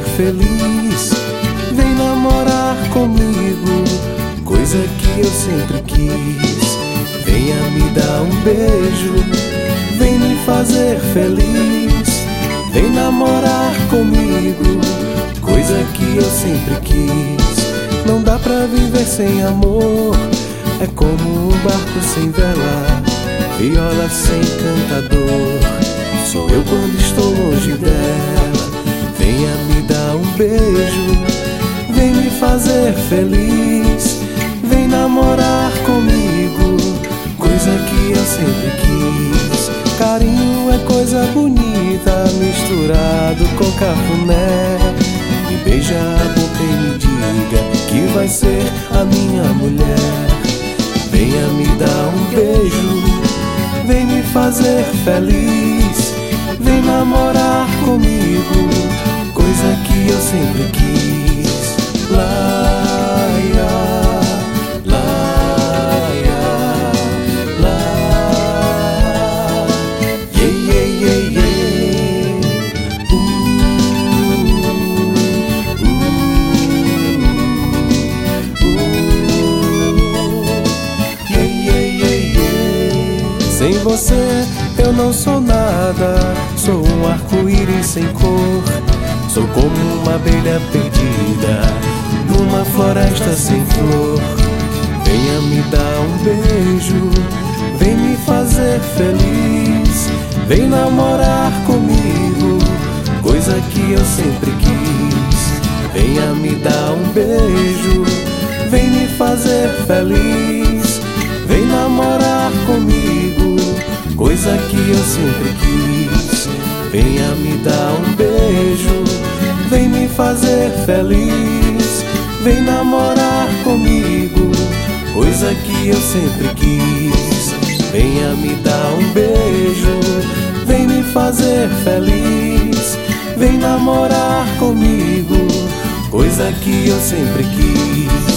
feliz. Vem namorar comigo, coisa que eu sempre quis. Venha me dar um beijo, vem me fazer feliz. Vem namorar comigo, coisa que eu sempre quis. Não dá pra viver sem amor, é como um barco sem vela, viola sem cantador. Sou eu quando estou longe dela. Venha me dar um beijo, vem me fazer feliz. Vem namorar comigo, coisa que eu sempre quis. Carinho é coisa bonita, misturado com cafuné. Me beija a boca e me diga que vai ser a minha mulher. Venha me dar um beijo, vem me fazer feliz. Vem namorar comigo, coisa que eu sempre quis. Laia, laia, laia, yeah, yeah, yeah, yeah. Yeah, yeah, yeah, yeah. Sem você eu não sou nada, sou um arco-íris sem cor. Sou como uma abelha perdida numa floresta sem flor. Venha me dar um beijo, vem me fazer feliz. Vem namorar comigo, coisa que eu sempre quis. Venha me dar um beijo, vem me fazer feliz. Vem namorar comigo, coisa que eu sempre quis. Venha me dar um beijo, vem me fazer feliz. Vem namorar comigo, coisa que eu sempre quis. Venha me dar um beijo, vem me fazer feliz. Vem namorar comigo, coisa que eu sempre quis.